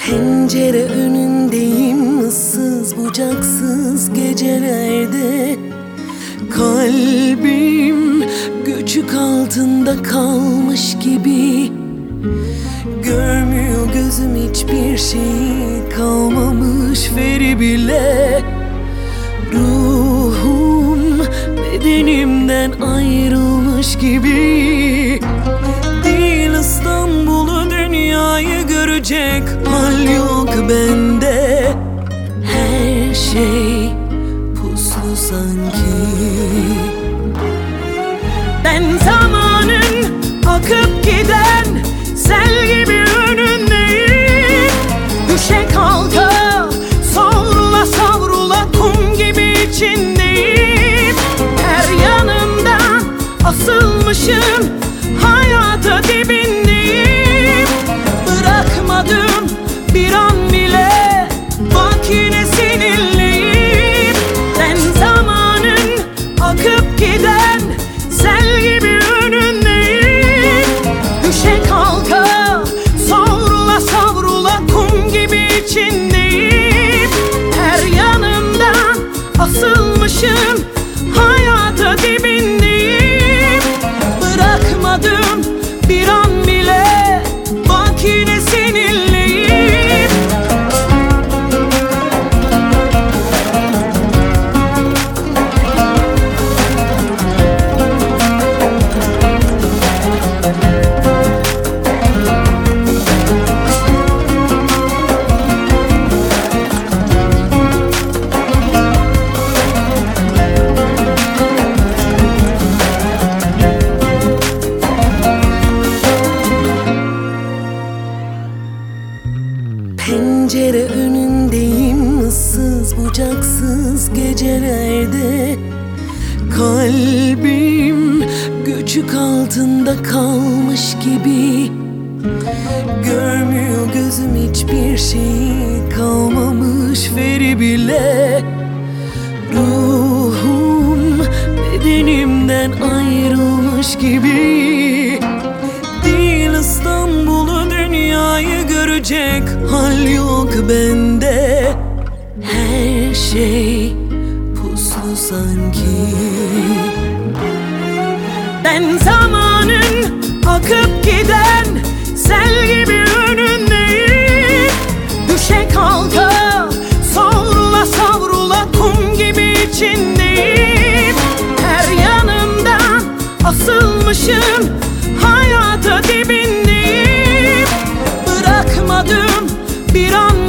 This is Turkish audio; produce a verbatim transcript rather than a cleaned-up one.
Pencere önündeyim, ıssız bucaksız gecelerde. Kalbim göçük altında kalmış gibi. Görmüyor gözüm hiçbir şey, kalmamış veri bile. Ruhum bedenimden ayrılmış gibi. Değil İstanbul'u, dünyayı görecek hal yok bende. Her şey puslu sanki. Ben zamanın akıp giden sel gibi önündeyim. Düşe kalka savrula savrula kum gibi içindeyim. Her yanımdan asılmışım, hayata dibindeyim. Bırakmadım bir an bile, bak yine seninleyim. Ben zamanın akıp giden sel gibi önündeyim. Düşe kalka savrula savrula kum gibi içindeyim. Her yanımdan asılmışım, hayata dibindeyim. Bırakmadım bir an bile, bak yine seninleyim. Pencere önündeyim, ıssız bucaksız gecelerde. Kalbim göçük altında kalmış gibi. Görmüyor gözüm hiçbir şey, kalmamış veri bile. Ruhum bedenimden ayrılmış gibi. Değil İstanbul'u, dünyayı görecek hal yok bende. Her şey puslu sanki. Ben zamanın akıp giden sel gibi önündeyim. Düşe kalka savrula savrula kum gibi içindeyim. Her yanımdan asılmışım, hayata dibindeyim. Bırakmadım bir an